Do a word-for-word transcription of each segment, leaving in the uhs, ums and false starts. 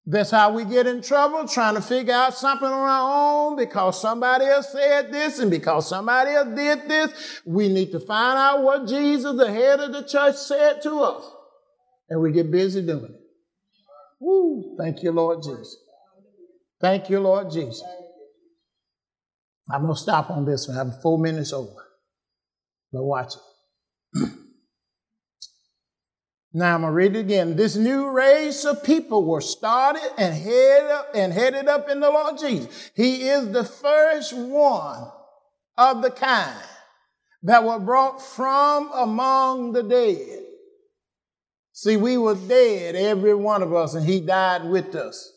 That's how we get in trouble, trying to figure out something on our own because somebody else said this and because somebody else did this. We need to find out what Jesus, the head of the church, said to us. And we get busy doing it. Woo! Thank you, Lord Jesus. Thank you, Lord Jesus. I'm going to stop on this one. I'm four minutes over. But watch it. Now I'm going to read it again. This new race of people were started and headed up, and headed up in the Lord Jesus. He is the first one of the kind that were brought from among the dead. See, we were dead, every one of us, and he died with us.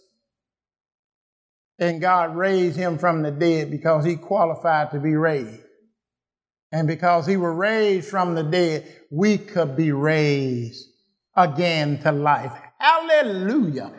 And God raised him from the dead because he qualified to be raised. And because he was raised from the dead, we could be raised again to life. Hallelujah.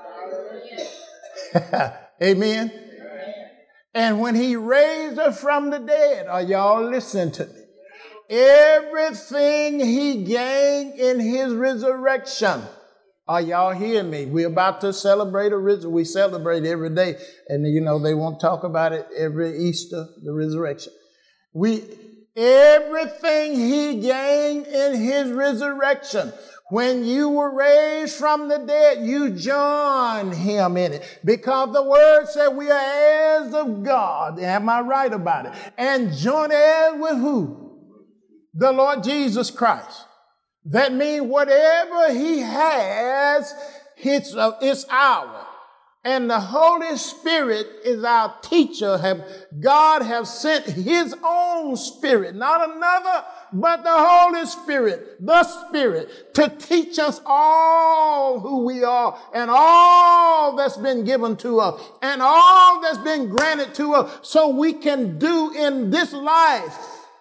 Amen. And when he raised us from the dead, are y'all listening to me? Everything he gained in his resurrection. Are y'all hearing me? We're about to celebrate a resurrection. We celebrate every day. And you know, they won't talk about it every Easter, the resurrection. We, everything he gained in his resurrection. When you were raised from the dead, you joined him in it. Because the word said we are heirs of God. Am I right about it? And joint heirs with who? The Lord Jesus Christ. That means whatever he has, it's, uh, it's ours. And the Holy Spirit is our teacher. Have, God has sent his own Spirit, not another, but the Holy Spirit, the Spirit, to teach us all who we are and all that's been given to us and all that's been granted to us so we can do in this life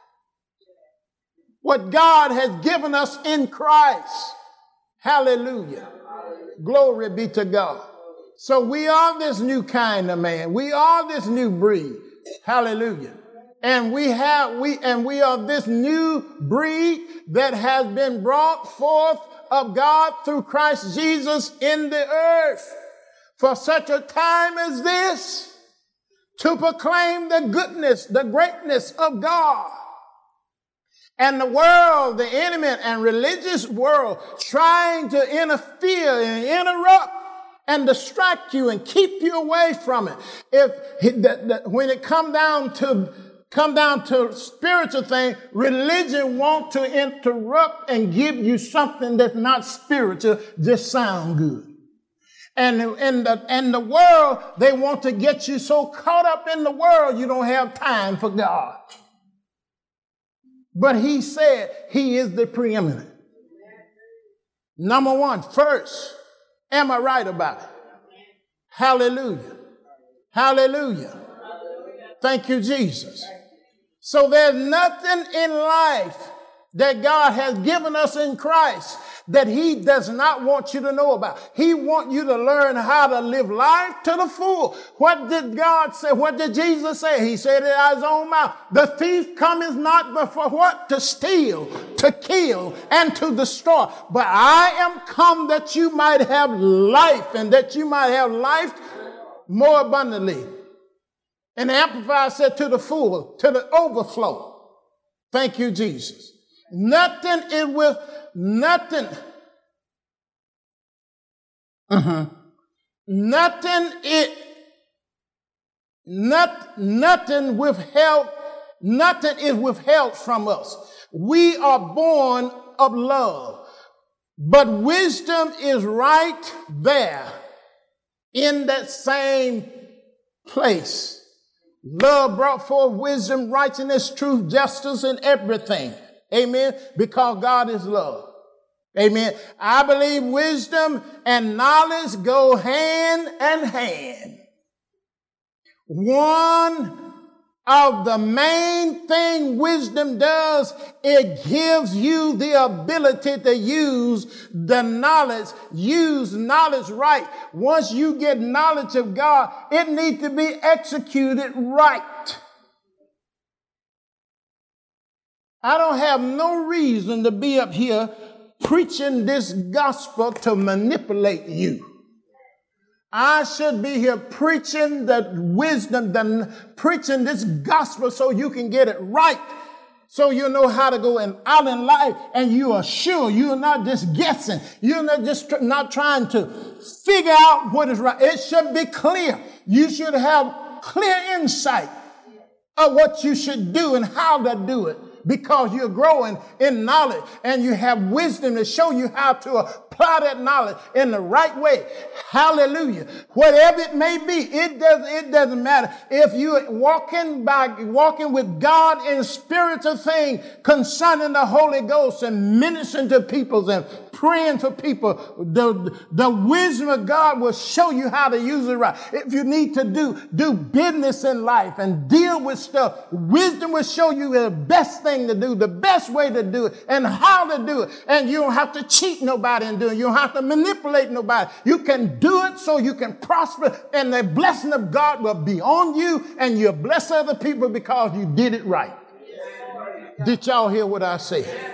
what God has given us in Christ. Hallelujah. Glory be to God. So we are this new kind of man. We are this new breed. Hallelujah. And we have, we, and we are this new breed that has been brought forth of God through Christ Jesus in the earth for such a time as this, to proclaim the goodness, the greatness of God. And the world, the enemy and religious world trying to interfere and interrupt and distract you and keep you away from it. If the, the, when it come down to come down to spiritual thing, religion want to interrupt and give you something that's not spiritual, just sound good. And in the and the world, they want to get you so caught up in the world you don't have time for God. But he said he is the preeminent. Number one, first. Am I right about it? Hallelujah. Hallelujah. Thank you, Jesus. So there's nothing in life that God has given us in Christ that he does not want you to know about. He wants you to learn how to live life to the full. What did God say? What did Jesus say? He said it out of his own mouth. The thief cometh not but for what? To steal, to kill, and to destroy. But I am come that you might have life, and that you might have life more abundantly. And the Amplifier said to the full, to the overflow. Thank you, Jesus. Nothing is with nothing. Uh-huh. Nothing it not nothing withheld, nothing is withheld from us. We are born of love. But wisdom is right there in that same place. Love brought forth wisdom, righteousness, truth, justice, and everything. Amen. Because God is love. Amen. I believe wisdom and knowledge go hand in hand. One of the main thing wisdom does, it gives you the ability to use the knowledge, use knowledge right. Once you get knowledge of God, it needs to be executed right. I don't have no reason to be up here preaching this gospel to manipulate you. I should be here preaching the wisdom, the, preaching this gospel so you can get it right. So you know how to go and out in life, and you are sure you're not just guessing. You're not just tr- not trying to figure out what is right. It should be clear. You should have clear insight of what you should do and how to do it, because you're growing in knowledge and you have wisdom to show you how to apply that knowledge in the right way. Hallelujah. Whatever it may be, it does it doesn't matter. If you're walking by walking with God in spiritual things concerning the Holy Ghost and ministering to people and praying for people, the, the wisdom of God will show you how to use it right. If you need to do, do business in life and deal with stuff, wisdom will show you the best thing to do, the best way to do it, and how to do it. And you don't have to cheat nobody in doing it. You don't have to manipulate nobody. You can do it so you can prosper, and the blessing of God will be on you, and you'll bless other people because you did it right. Did y'all hear what I said?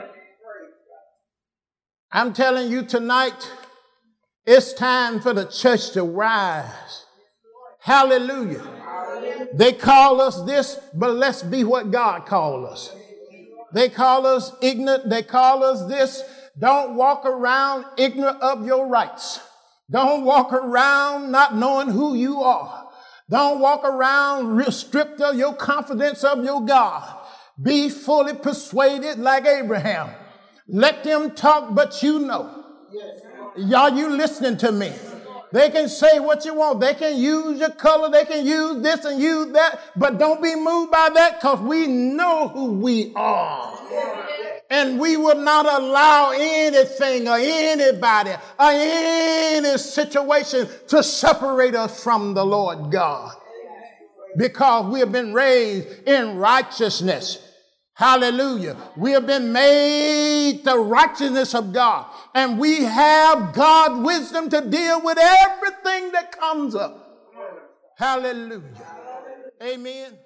I'm telling you tonight, it's time for the church to rise. Hallelujah. They call us this, but let's be what God called us. They call us ignorant. They call us this. Don't walk around ignorant of your rights. Don't walk around not knowing who you are. Don't walk around stripped of your confidence of your God. Be fully persuaded like Abraham. Let them talk, but you know. Y'all, you listening to me. They can say what you want. They can use your color. They can use this and use that. But don't be moved by that, because we know who we are. And we will not allow anything or anybody or any situation to separate us from the Lord God. Because we have been raised in righteousness. Hallelujah. We have been made the righteousness of God. And we have God's wisdom to deal with everything that comes up. Hallelujah. Amen.